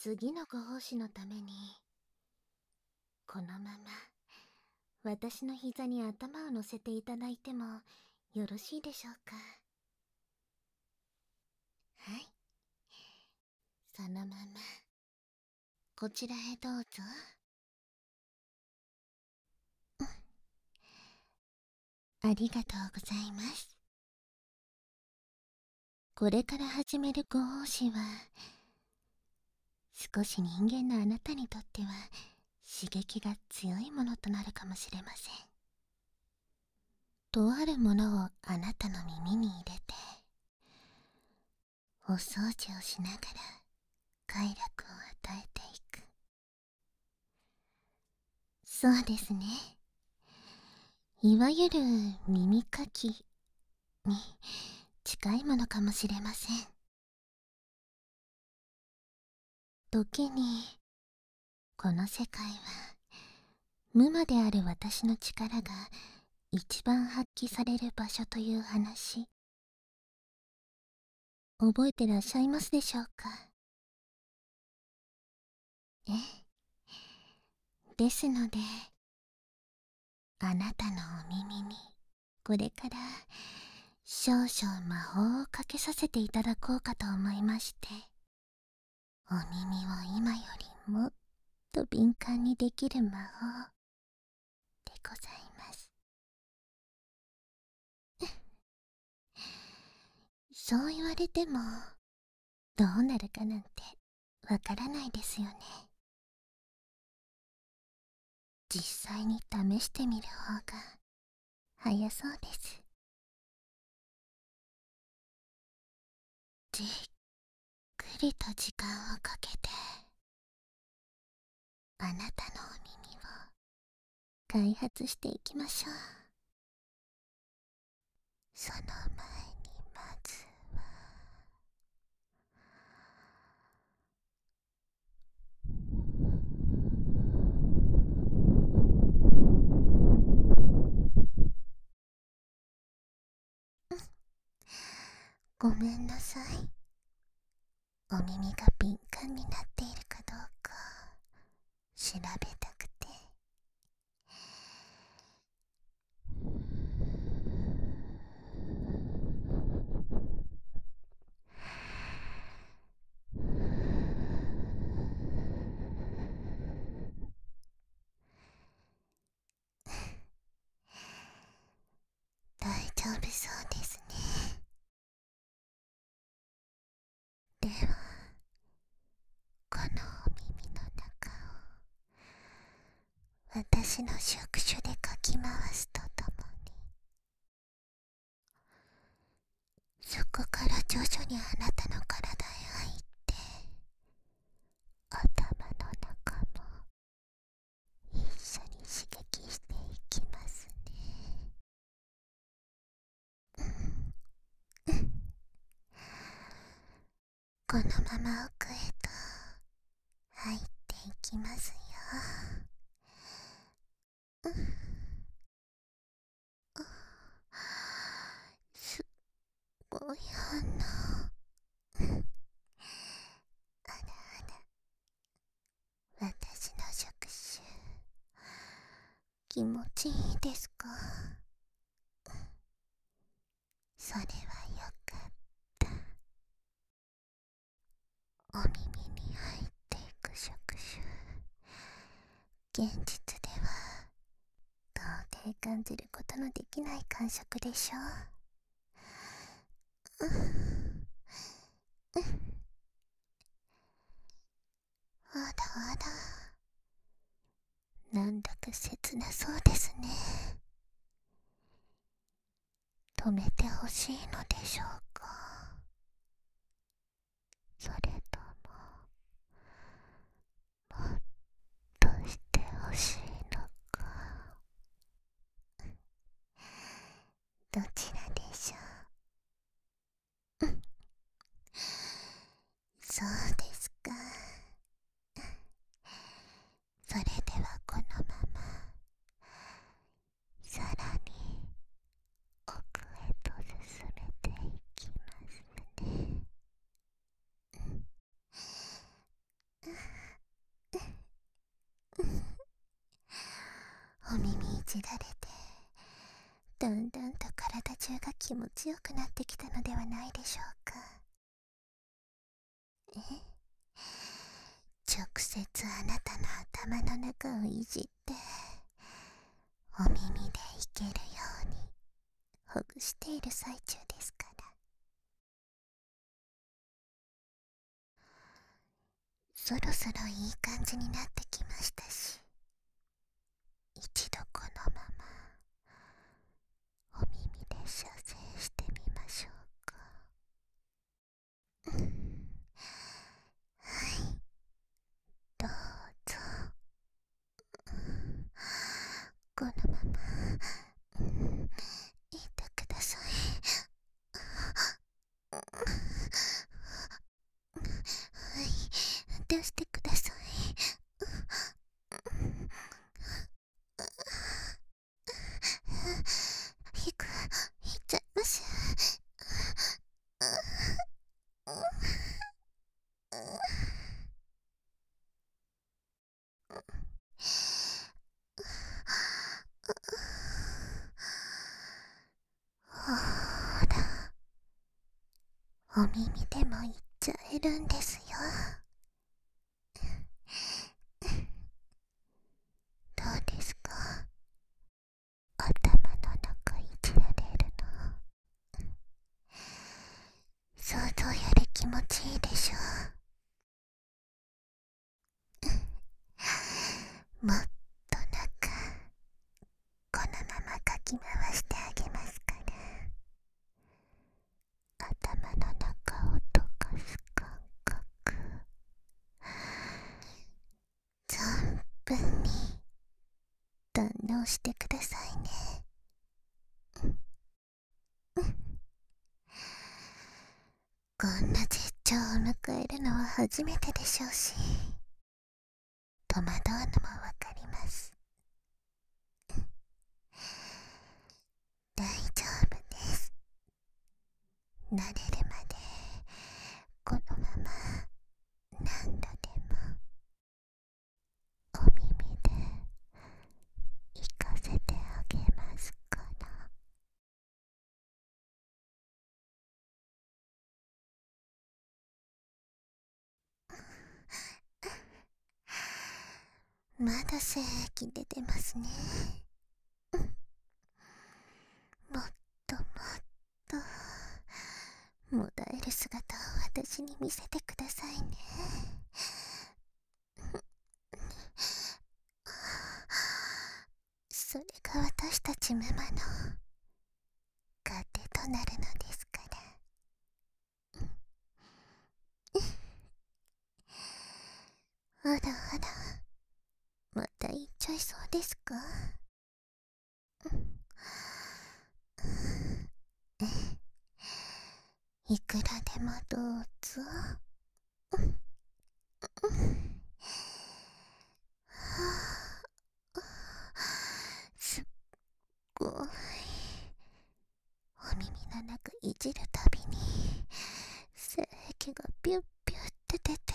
次のご奉仕のために、このまま私の膝に頭を乗せていただいてもよろしいでしょうか。はい、そのままこちらへどうぞ。ありがとうございます。これから始めるご奉仕は、少し人間のあなたにとっては刺激が強いものとなるかもしれません。とあるものをあなたの耳に入れて、お掃除をしながら快楽を与えていく。そうですね。いわゆる耳かきに近いものかもしれません。時にこの世界は無魔である私の力が一番発揮される場所という話、覚えてらっしゃいますでしょうか。ええ。ですので、あなたのお耳にこれから少々魔法をかけさせていただこうかと思いまして、お耳を今よりもっと敏感にできる魔法でございます。そう言われてもどうなるかなんてわからないですよね。実際に試してみる方が早そうです。じっくりと時間をかけて、あなたのお耳を開発していきましょう。その前にまずは、ごめんなさい。お耳が敏感になっているかどうか調べたくて。大丈夫そうですね。では、このお耳の中を私の触手でかき回すとともに、そこから徐々にあなたの体へ入って、頭の中も一緒に刺激していきますね。このまま奥へと入っていきますよ。すごい反応。あらあら、私の触手気持ちいいですか。それはよかった。お耳に入っていく触手、現実では到底感じることのできない感触でしょう。あらあら、なんだか切なそうですね。止めてほしいのでしょうか。それとももっとしてほしいのか。どちらでしょう。そうですか。それではこのままさらに奥へと進めていきますね。 じられて、だんだんと体中が気持ちよくなってきたのではないでしょうか。直接あなたの頭の中をいじって、お耳でいけるようにほぐしている最中ですから。そろそろいい感じになってきましたし、一度このままお耳で射精してみましょうか。はい、どうぞ。このままいてください。はい、出してください。引っちゃいます。ほら、お耳でも言っちゃえるんですよ。どうですか、頭の中いじられるの。想像より気持ちいいでしょう。もっと中、このままかき回してあげますから。頭の中を溶かす感覚、存分に堪能してくださいね。こんな絶頂を迎えるのは初めてでしょうし、戸惑うのもわかります。大丈夫です。慣れるまでこのまま何度でもお耳で行かせてあげますから。まだ精液出てますね。もっともっともだえる姿を私に見せてくださいね。それが私たちママの糧となるのですから。あらあら、また言っちゃいそうですか。いくらでもどうぞ。すっごい、お耳の中いじるたびに精液がピュッピュッって出て、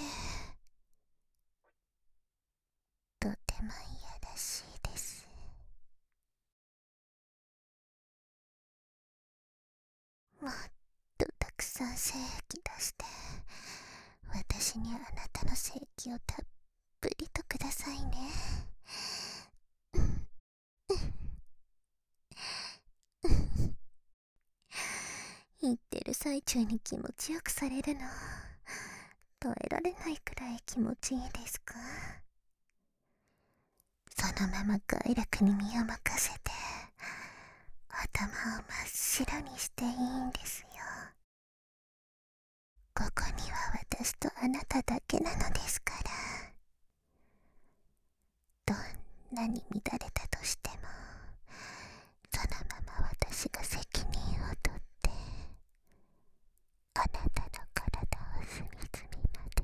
とてもいやらしいです。もっとたくさん精液出して、私にあなたの精液をたっぷりとくださいね。言ってる最中に気持ちよくされるの、耐えられないくらい気持ちいいですか。そのまま快楽に身を任せて、頭を真っ白にしていいんですよ。ここには私とあなただけなのですから。どんなに乱れたとしても、そのまま私が責任を取って、あなたの体を隅々まで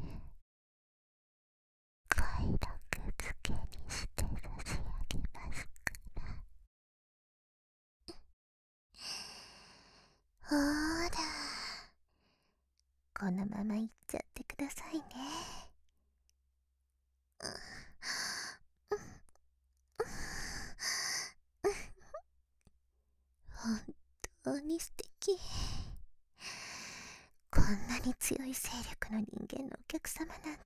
快楽づけにして差し上げますから。ほーら、このままいっちゃってくださいね。 に素敵。こんなに強い勢力の人間のお客様なんて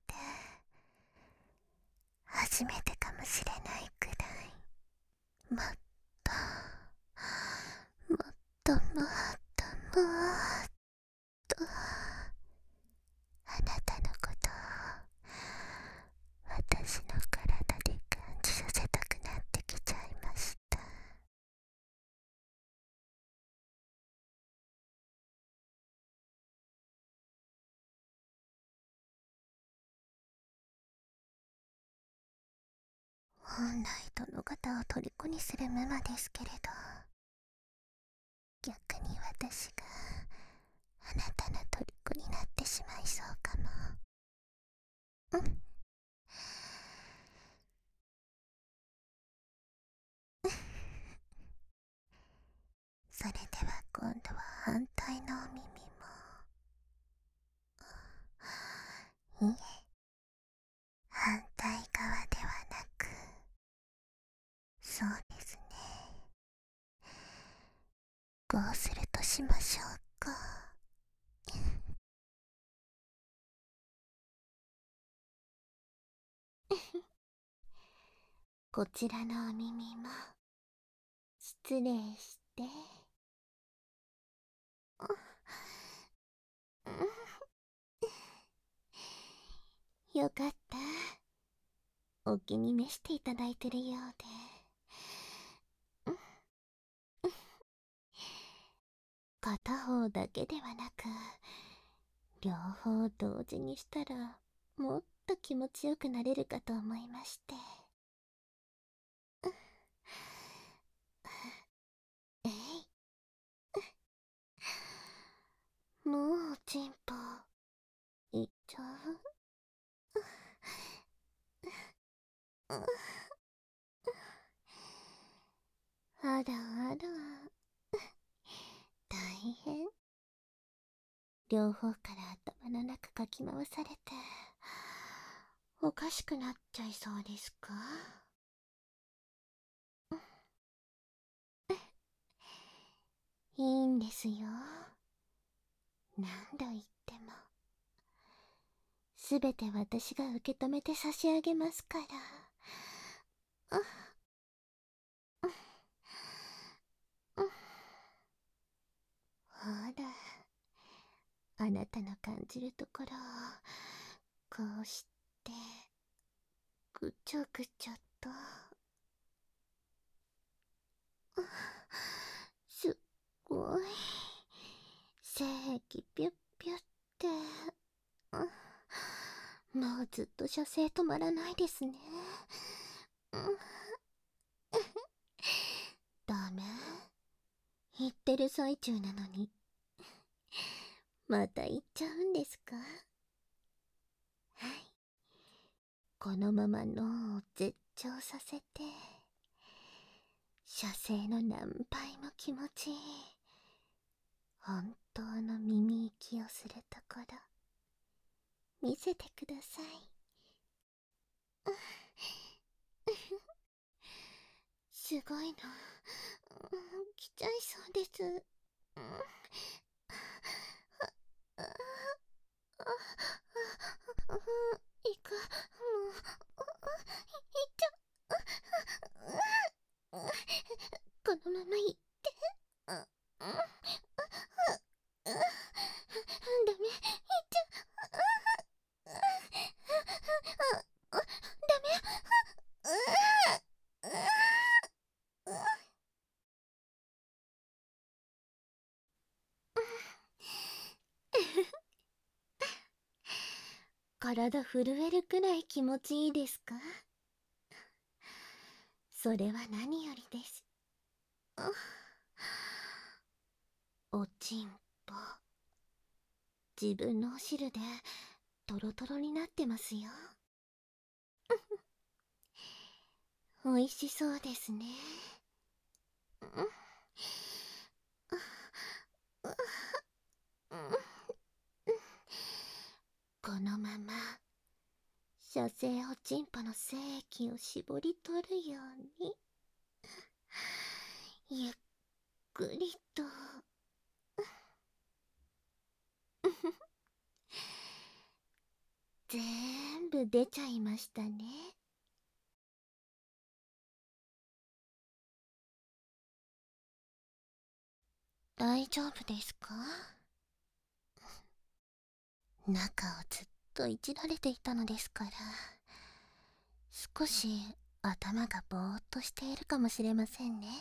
初めてかもしれないくらい、もっともっともっともっとあなたのことを私の体で感じさせたくなってきちゃいました。本来殿方を虜にする無魔ですけれど、逆に私があなたの虜になってしまいそうかも。うん。それでは今度は反対のお耳も。いえ、反対側ではなく、そうですね。こうするとしましょうか。こちらのお耳も失礼して。よかった。お気に召していただいてるようで。片方だけではなく、両方同時にしたらもっと気持ちよくなれるかと思いまして。えい。もうおちんぽいっちゃう。あらあら、大変。両方から頭の中かき回されておかしくなっちゃいそうですか？いいんですよ。何度言ってもすべて私が受け止めて差し上げますから。ほら、あなたの感じるところをこうしてぐちょぐちょと。すっごい精液ピュッピュッて。もうずっと射精止まらないですね。ダメ？言ってる最中なのにまた言っちゃうんですか？はい、このまま脳を絶頂させて、射精の何倍も気持ちいい本当の耳息をするところ見せてください。すごいの、来ちゃいそうです。いく、もう、いっちゃ、このままいって。ダメ、いっちゃ、ダメ。体震えるくらい気持ちいいですか？それは何よりです。おちんぽ、自分のお汁でトロトロになってますよ。おいしそうですね。このまま射精おちんぽの精液を絞り取るようにゆっくりと全部出ちゃいましたね。大丈夫ですか？中をずっといじられていたのですから、少し頭がぼーっとしているかもしれませんね。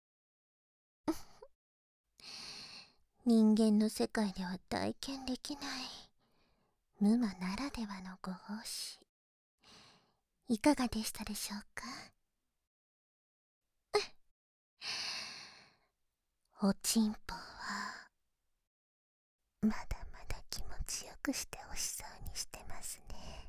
人間の世界では体験できない無魔ならではのご奉仕、いかがでしたでしょうか？おちんぽはまだまだ気持ちよくしてほしそうにしてますね。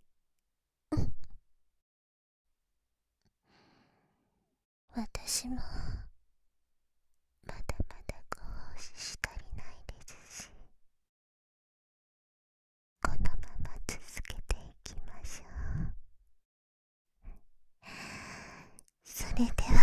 私もまだまだご奉仕し足りないですし、このまま続けていきましょう。それでは